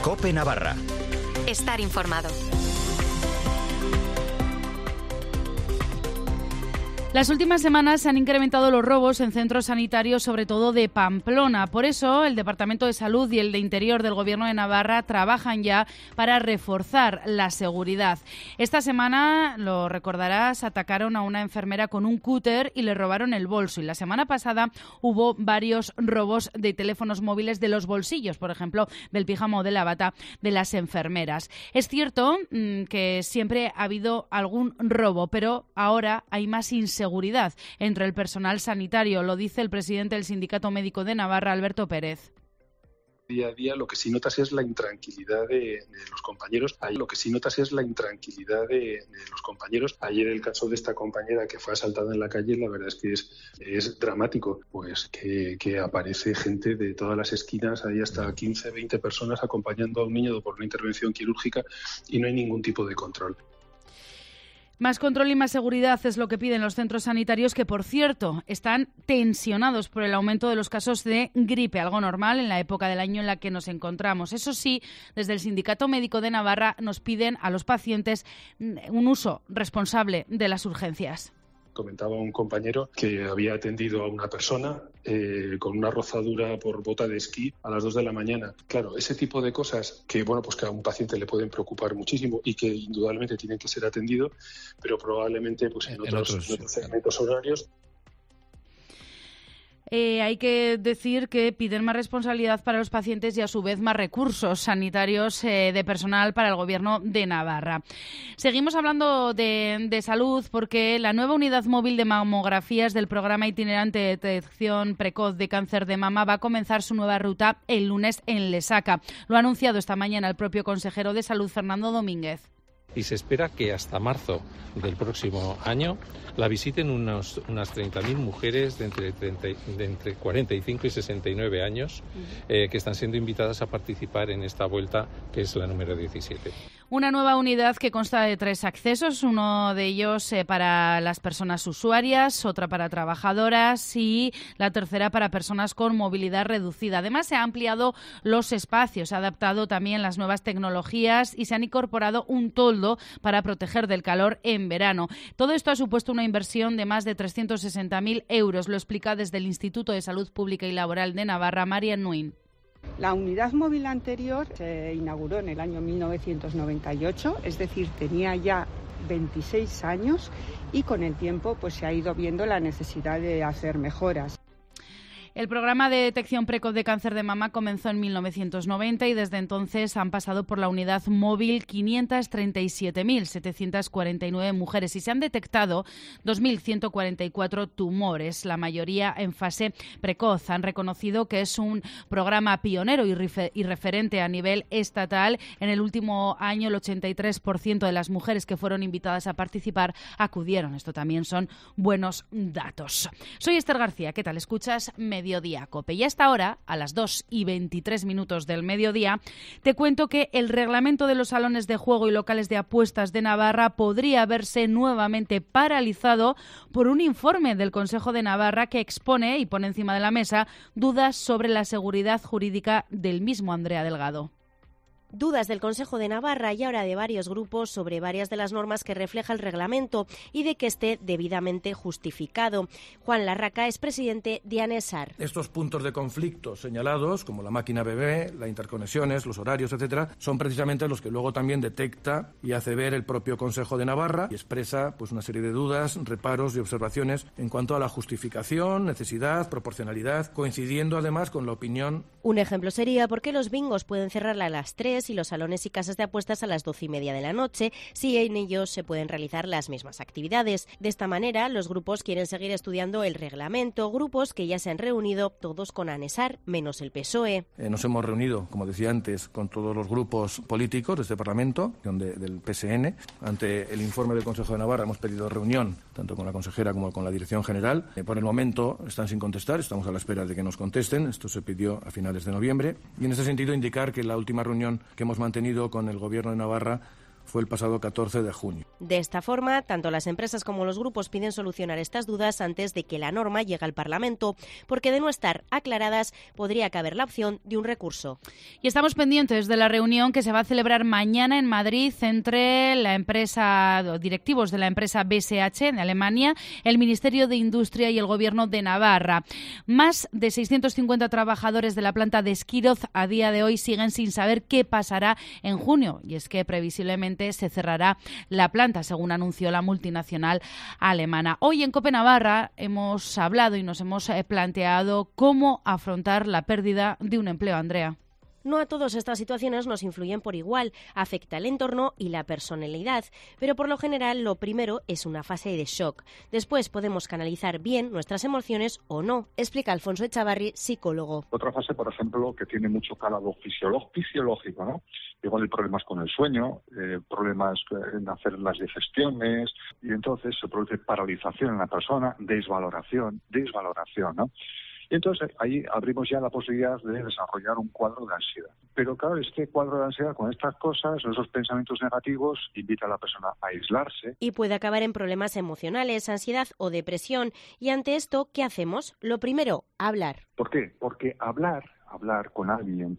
COPE Navarra. Estar informado. Las últimas semanas se han incrementado los robos en centros sanitarios, sobre todo de Pamplona. Por eso, el Departamento de Salud y el de Interior del Gobierno de Navarra trabajan ya para reforzar la seguridad. Esta semana, lo recordarás, atacaron a una enfermera con un cúter y le robaron el bolso. Y la semana pasada hubo varios robos de teléfonos móviles de los bolsillos, por ejemplo, del pijama o de la bata de las enfermeras. Es cierto que siempre ha habido algún robo, pero ahora hay más inseguridad entre el personal sanitario, lo dice el presidente del Sindicato Médico de Navarra, Alberto Pérez. Día a día lo que sí notas es la intranquilidad de los compañeros. Ayer el caso de esta compañera que fue asaltada en la calle, la verdad es que es dramático, pues que aparece gente de todas las esquinas, hay hasta 15, 20 personas acompañando a un niño por una intervención quirúrgica y no hay ningún tipo de control. Más control y más seguridad es lo que piden los centros sanitarios, que, por cierto, están tensionados por el aumento de los casos de gripe, algo normal en la época del año en la que nos encontramos. Eso sí, desde el Sindicato Médico de Navarra nos piden a los pacientes un uso responsable de las urgencias. Comentaba un compañero que había atendido a una persona con una rozadura por bota de esquí a las 2 de la mañana. Claro, ese tipo de cosas que a un paciente le pueden preocupar muchísimo y que indudablemente tienen que ser atendidos, pero probablemente en otros segmentos horarios. Hay que decir que piden más responsabilidad para los pacientes y, a su vez, más recursos sanitarios de personal para el Gobierno de Navarra. Seguimos hablando de salud, porque la nueva unidad móvil de mamografías del programa itinerante de detección precoz de cáncer de mama va a comenzar su nueva ruta el lunes en Lesaca. Lo ha anunciado esta mañana el propio consejero de Salud, Fernando Domínguez. Y se espera que hasta marzo del próximo año la visiten unas 30.000 mujeres de entre 45 y 69 años que están siendo invitadas a participar en esta vuelta, que es la número 17. Una nueva unidad que consta de 3 accesos, uno de ellos para las personas usuarias, otra para trabajadoras y la tercera para personas con movilidad reducida. Además, se han ampliado los espacios, se ha adaptado también las nuevas tecnologías y se han incorporado un toldo para proteger del calor en verano. Todo esto ha supuesto una inversión de más de 360.000 euros, lo explica desde el Instituto de Salud Pública y Laboral de Navarra, María Nuin. La unidad móvil anterior se inauguró en el año 1998, es decir, tenía ya 26 años y con el tiempo se ha ido viendo la necesidad de hacer mejoras. El programa de detección precoz de cáncer de mama comenzó en 1990 y desde entonces han pasado por la unidad móvil 537.749 mujeres y se han detectado 2.144 tumores, la mayoría en fase precoz. Han reconocido que es un programa pionero y referente a nivel estatal. En el último año, el 83% de las mujeres que fueron invitadas a participar acudieron. Esto también son buenos datos. Soy Esther García. ¿Qué tal? ¿Escuchas Mediodía COPE? Y hasta ahora, a las 2:23 del mediodía, te cuento que el reglamento de los salones de juego y locales de apuestas de Navarra podría verse nuevamente paralizado por un informe del Consejo de Navarra que expone y pone encima de la mesa dudas sobre la seguridad jurídica del mismo Andrea Delgado. Dudas del Consejo de Navarra y ahora de varios grupos sobre varias de las normas que refleja el reglamento y de que esté debidamente justificado. Juan Larraca es presidente de ANESAR. Estos puntos de conflicto señalados, como la máquina bebé, las interconexiones, los horarios, etcétera, son precisamente los que luego también detecta y hace ver el propio Consejo de Navarra y expresa una serie de dudas, reparos y observaciones en cuanto a la justificación, necesidad, proporcionalidad, coincidiendo además con la opinión. Un ejemplo sería por qué los bingos pueden cerrar a las 3 y los salones y casas de apuestas a las 12:30 de la noche, si en ellos se pueden realizar las mismas actividades. De esta manera, los grupos quieren seguir estudiando el reglamento, grupos que ya se han reunido todos con ANESAR, menos el PSOE. Nos hemos reunido, como decía antes, con todos los grupos políticos de este Parlamento, del PSN. Ante el informe del Consejo de Navarra hemos pedido reunión, tanto con la consejera como con la Dirección General. Por el momento están sin contestar, estamos a la espera de que nos contesten. Esto se pidió a finales de noviembre. Y en ese sentido indicar que la última reunión que hemos mantenido con el Gobierno de Navarra fue el pasado 14 de junio. De esta forma, tanto las empresas como los grupos piden solucionar estas dudas antes de que la norma llegue al Parlamento, porque de no estar aclaradas podría caber la opción de un recurso. Y estamos pendientes de la reunión que se va a celebrar mañana en Madrid entre directivos de la empresa BSH en Alemania, el Ministerio de Industria y el Gobierno de Navarra. Más de 650 trabajadores de la planta de Esquiroz a día de hoy siguen sin saber qué pasará en junio, y es que previsiblemente se cerrará la planta, según anunció la multinacional alemana. Hoy en COPE Navarra hemos hablado y nos hemos planteado cómo afrontar la pérdida de un empleo, Andrea. No a todos estas situaciones nos influyen por igual, afecta el entorno y la personalidad, pero por lo general lo primero es una fase de shock. Después podemos canalizar bien nuestras emociones o no, explica Alfonso Echavarri, psicólogo. Otra fase, por ejemplo, que tiene mucho calado fisiológico, ¿no? Igual hay problemas con el sueño, problemas en hacer las digestiones, y entonces se produce paralización en la persona, desvaloración, ¿no? Y entonces ahí abrimos ya la posibilidad de desarrollar un cuadro de ansiedad. Pero claro, este cuadro de ansiedad con estas cosas, esos pensamientos negativos, invita a la persona a aislarse. Y puede acabar en problemas emocionales, ansiedad o depresión. Y ante esto, ¿qué hacemos? Lo primero, hablar. ¿Por qué? Porque hablar con alguien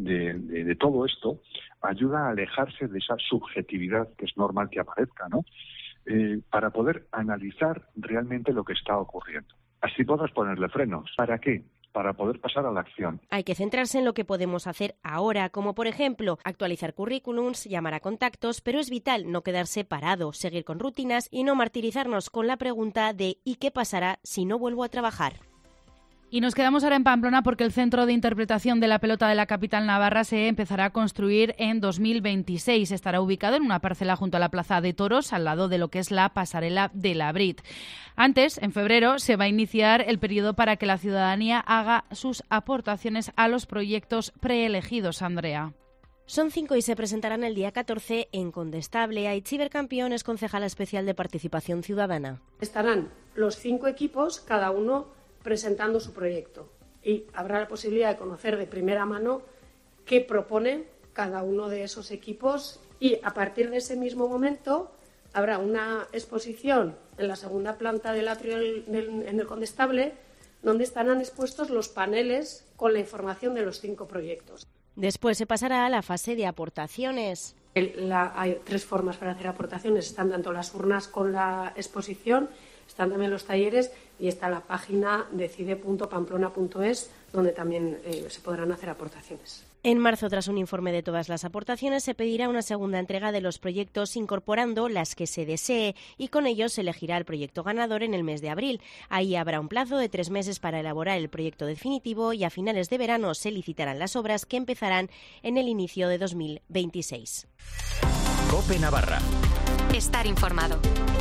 de todo esto ayuda a alejarse de esa subjetividad que es normal que aparezca, ¿no? Para poder analizar realmente lo que está ocurriendo. Así podrás ponerle frenos. ¿Para qué? Para poder pasar a la acción. Hay que centrarse en lo que podemos hacer ahora, como por ejemplo actualizar currículums, llamar a contactos, pero es vital no quedarse parado, seguir con rutinas y no martirizarnos con la pregunta de ¿y qué pasará si no vuelvo a trabajar? Y nos quedamos ahora en Pamplona porque el Centro de Interpretación de la Pelota de la capital navarra se empezará a construir en 2026. Estará ubicado en una parcela junto a la Plaza de Toros, al lado de lo que es la pasarela de la Brit. Antes, en febrero, se va a iniciar el periodo para que la ciudadanía haga sus aportaciones a los proyectos preelegidos, Andrea. Son 5 y se presentarán el día 14 en Condestable. Aitziber Campión es concejala especial de Participación Ciudadana. Estarán los 5 equipos, cada uno presentando su proyecto, y habrá la posibilidad de conocer de primera mano qué propone cada uno de esos equipos, y a partir de ese mismo momento habrá una exposición en la segunda planta del atrio en el Condestable, donde estarán expuestos los paneles con la información de los 5 proyectos. Después se pasará a la fase de aportaciones. Hay 3 formas para hacer aportaciones. Están tanto las urnas con la exposición, están también los talleres y está la página decide.pamplona.es, donde también se podrán hacer aportaciones. En marzo, tras un informe de todas las aportaciones, se pedirá una segunda entrega de los proyectos incorporando las que se desee, y con ello se elegirá el proyecto ganador en el mes de abril. Ahí habrá un plazo de 3 meses para elaborar el proyecto definitivo y a finales de verano se licitarán las obras, que empezarán en el inicio de 2026. COPE Navarra. Estar informado.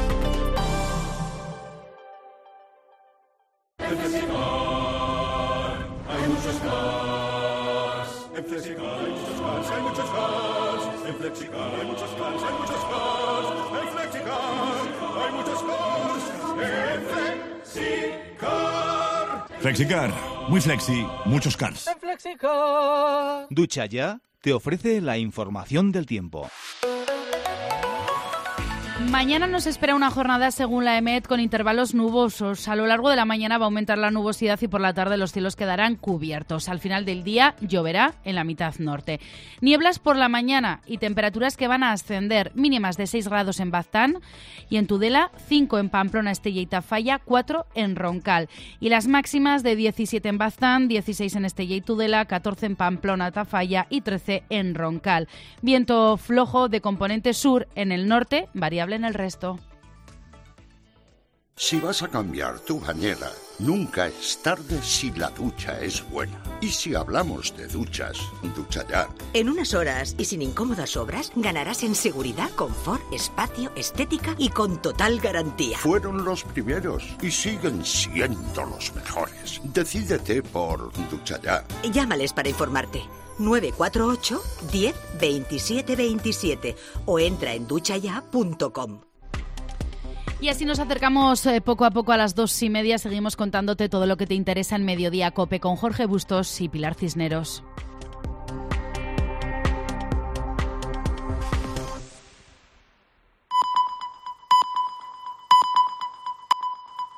En Flexicar hay muchos cars. En Flexicar hay muchos cars, hay muchos cars. En Flexicar hay muchos cars, hay muchos cars. En Flexicar hay muchos cars. En Flexicar. Flexicar, muy flexi, muchos cars. En Flexicar. Ducha Ya te ofrece la información del tiempo. Mañana nos espera una jornada, según la EMET, con intervalos nubosos. A lo largo de la mañana va a aumentar la nubosidad y por la tarde los cielos quedarán cubiertos. Al final del día lloverá en la mitad norte. Nieblas por la mañana y temperaturas que van a ascender, mínimas de 6 grados en Baztán y en Tudela, 5 en Pamplona, Estella y Tafalla, 4 en Roncal. Y las máximas de 17 en Baztán, 16 en Estella y Tudela, 14 en Pamplona, Tafalla y 13 en Roncal. Viento flojo de componente sur en el norte, variable en el resto. Si vas a cambiar tu bañera, nunca es tarde si la ducha es buena. Y si hablamos de duchas, Ducha Ya. En unas horas y sin incómodas obras, ganarás en seguridad, confort, espacio, estética y con total garantía. Fueron los primeros y siguen siendo los mejores. Decídete por Ducha Ya. Llámales para informarte. 948 10 27 27 o entra en duchaya.com. Y así nos acercamos poco a poco a las 2:30. Seguimos contándote todo lo que te interesa en Mediodía COPE con Jorge Bustos y Pilar Cisneros.